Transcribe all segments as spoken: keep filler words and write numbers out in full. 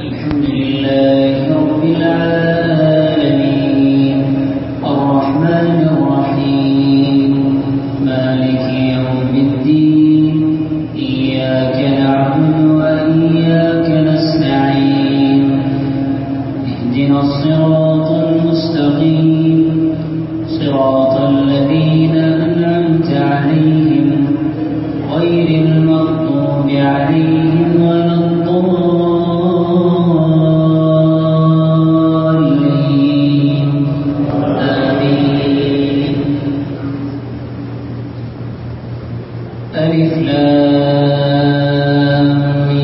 الحمد لله رب العالمين الرحمن الرحيم مالك يوم الدين إياك نعبد وإياك نستعين اهدنا الصراط المستقيم صراط الذين أنعمت عليهم غير المغضوب عليهم ولا الضالين آمين. ألف لام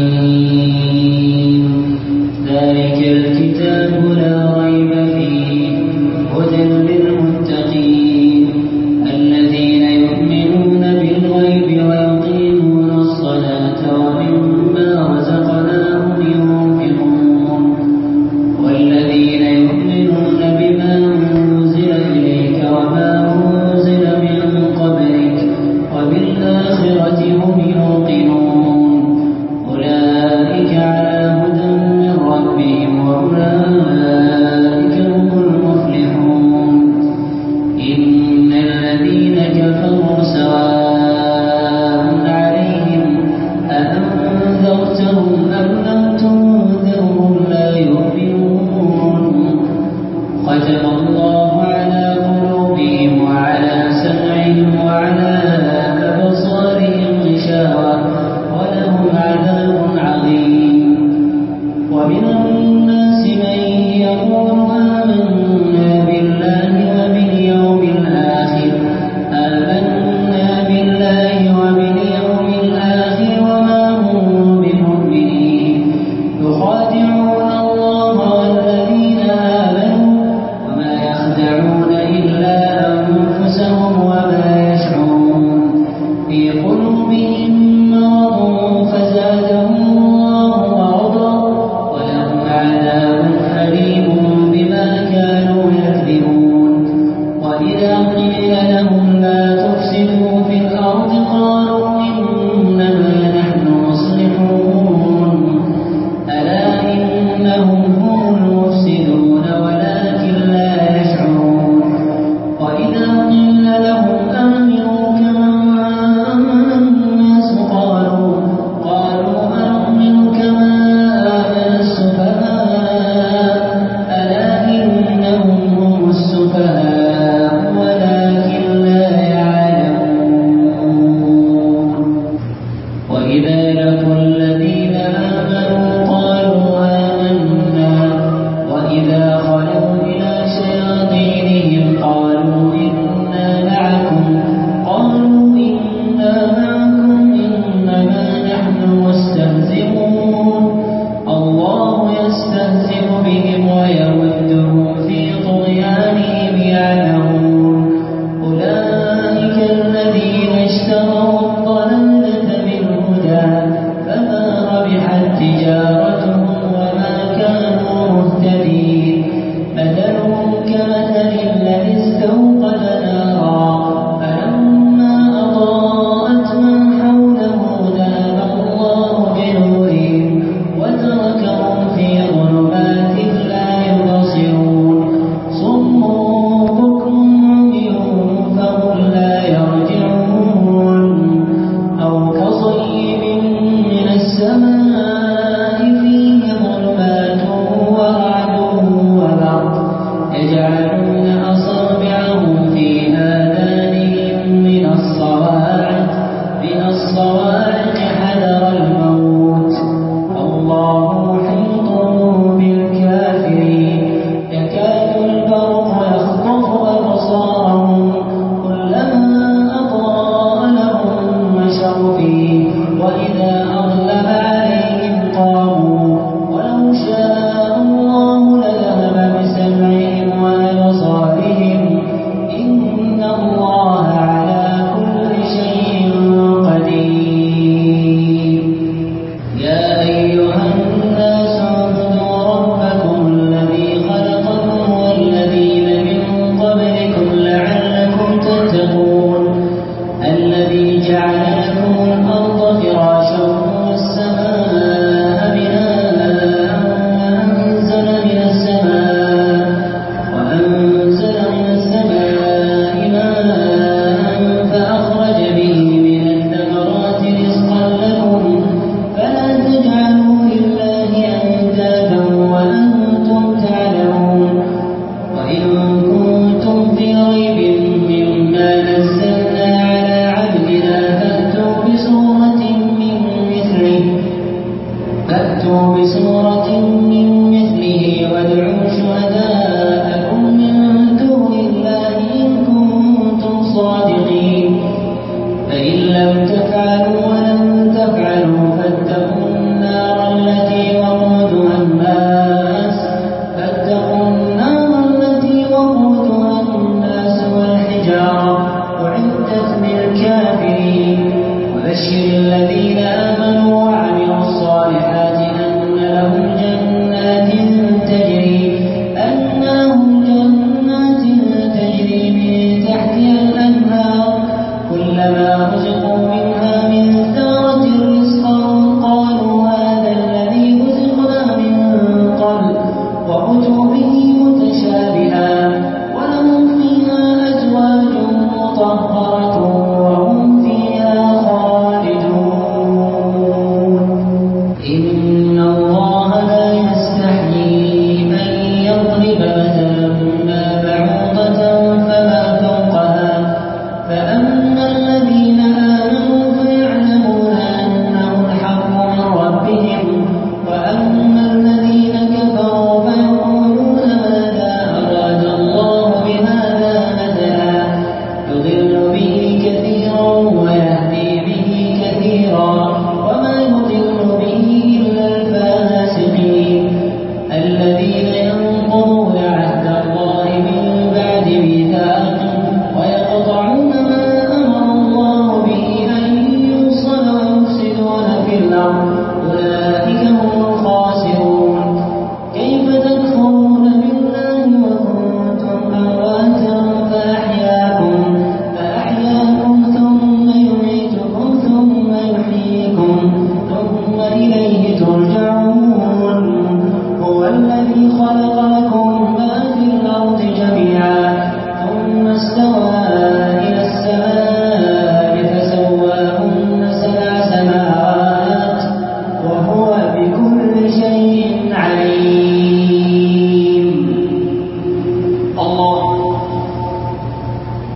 ميم ذلك الكتاب لا ريب فيه هدى للمتقين الذين يؤمنون بالغيب ويقيمون الصلاة ومما رزقناهم ينفقون والذين يؤمنون بما أنزل إليك وما أنزل من قبلك وبالآخرة هم يوقنون أولئك على هدى من ربهم وأولئك سورة من مثله وادعوا شهداءكم من دون الله إن كنتم صادقين فإن لم تفعلوا ولن تفعلوا فاتقوا النار التي وقودها الناس فاتقوا النار التي وقودها الناس والحجارة أعدت للكافرين وبشر الذين آمنوا وعملوا الصالحات أن لهم جنات تجري أن لهم جنات تجري من تحتها الأنهار كلما رزقوا منها من ثمرة رزقا قالوا هذا الذي رزقنا من قبل وأتوا به متشابها ولهم فيها أزواج مطهرة وهم فيها خالدون إن الله لا يستحيي أن يضرب مثلا ما بعوضة فما فوقها فأما الذين آمنوا فيعلمون أنه الحق من ربهم وأما الذين كفروا فيقولون ماذا أراد الله بهذا مثلا يضل به كثيرا ويهدي به كثيرا وما يضل به إلا الفاسقين الذين ينقضون عهد الله من بعد ميثاقه ويقطعون ما أمر الله به أن يوصل ويفسدون في الأرض أولئك